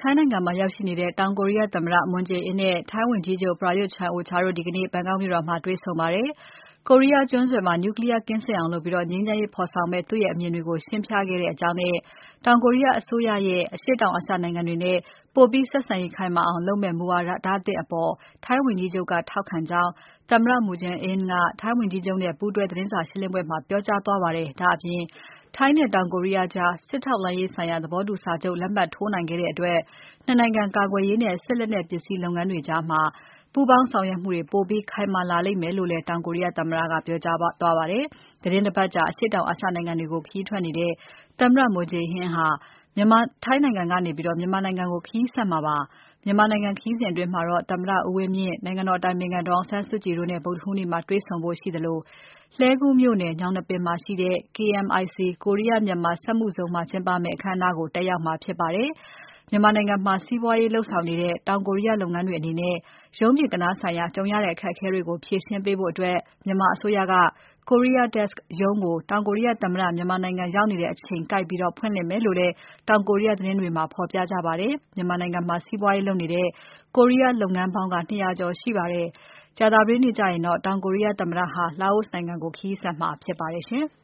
ထိုင်းနိုင်ငံမှာရောက်ရှိနေတဲ့တောင်ကိုရီးယားသမ္မတ Moon Jae-in နဲ့ထိုင်းဝန်ကြီးချုပ် Prayut Chan-o-cha တို့ဒီကနေ့ ဘန်ကောက်မြို့တော်မှာတွေ့ဆုံပါတယ်။ ကိုရီးယားကျွန်းဆွယ်မှာ Nuclear ကင်းစင်အောင်လုပ်ပြီး ငြိမ်းချမ်းရေးဖော်ဆောင်မယ့် သူ့ရဲ့အမြင်တွေကို ရှင်းပြခဲ့တဲ့အကြောင်းနဲ့ တောင်ကိုရီးယားအစိုးရရဲ့ အရှေ့တောင်အာရှနိုင်ငံတွေနဲ့ ပိုပြီးဆက်ဆံရေးခိုင်မာအောင်လုပ်မယ့် မူဝါဒသစ်အပေါ် ထိုင်းဝန်ကြီးချုပ်က ထောက်ခံကြောင်း သမ္မတ Moon Jae-in ကထိုင်းဝန်ကြီးချုပ်နဲ့ ပူးတွဲသတင်းစာရှင်းပွဲမှာ ပြောကြားသွားပါတယ်။ ဒါ့အပြင် ထိုင်းနဲ့တောင်ကိုရီးယားကြား စစ်ထောက်လှမ်းရေးဆိုင်ရာ သဘောတူစာချုပ် လက်မှတ်ထိုးနိုင်ခဲ့တဲ့အတွက် ၂ နိုင်ငံကာကွယ်ရေးနဲ့ စစ်လက်နက်ပစ္စည်းလုပ်ငန်းတွေကြား ပူးပေါင်းဆောင်ရွက်မှုတွေ ပိုပြီးခိုင်မာလာလိမ့်မယ်လို့လည်း တောင်ကိုရီးယားသမ္မတက ပြောကြားသွားပါတယ်။ သီတင်းတပတ်ကြာ အရှေ့တောင်အာရှနိုင်ငံတွေကို ခရီးထွက်နေတဲ့ သမ္မတ Moon Jae-in ဟာ ထိုင်းနိုင်ငံကနေ မြန်မာနိုင်ငံကို ခရီးဆက်မှာပါ။ မြန်မာနိုင်ငံခရီးစဉ်အတွင်း သမ္မတဦးဝင်းမြင့်၊ နိုင်ငံတော်အတိုင်ပင်ခံဒေါ်အောင်ဆန်းစုကြည်တို့နဲ့ ဗုဒ္ဓဟူးနေ့မှာ တွေ့ဆုံဖို့ရှိသလို လှည်းကူးမြို့နယ် ညောင်နှစ်ပင်မှာရှိတဲ့ KMIC ကိုရီးယား-မြန်မာစက်မှုဇုန်မှာကျင်းပမယ့် အခမ်းအနားကို တက်ရောက်မှာဖြစ်ပါတယ်။ မြန်မာနိုင်ငံမှာ စီးပွားရေးလုပ်ဆောင်နေတဲ့ တောင်ကိုရီးယားလုပ်ငန်းတွေအနေနဲ့ ရုံးပြင်ကဏ္ဍဆိုင်ရာ ကြုံရတဲ့အခက်အခဲတွေကို ဖြေရှင်းပေးဖို့ မြန်မာအစိုးရက Korea Desk ရုံးကို တောင်ကိုရီးယားသမ္မတ မြန်မာနိုင်ငံရောက်နေတဲ့အချိန်ကိုက်ပြီး ဖွင့်လှစ်မယ်လို့လည်း တောင်ကိုရီးယားသတင်းတွေမှာ ဖော်ပြကြပါတယ်။ မြန်မာနိုင်ငံမှာ စီးပွားရေးလုပ်နေတဲ့ ကိုရီးယားလုပ်ငန်းပေါင်း ၂၀၀ ကျော်ရှိပါတယ်။ ကြာသပတေးနေ့ကျရင်တော့ တောင်ကိုရီးယားသမ္မတဟာ Laos နိုင်ငံကို ခရီးဆက်မှာဖြစ်ပါတယ်ရှင်။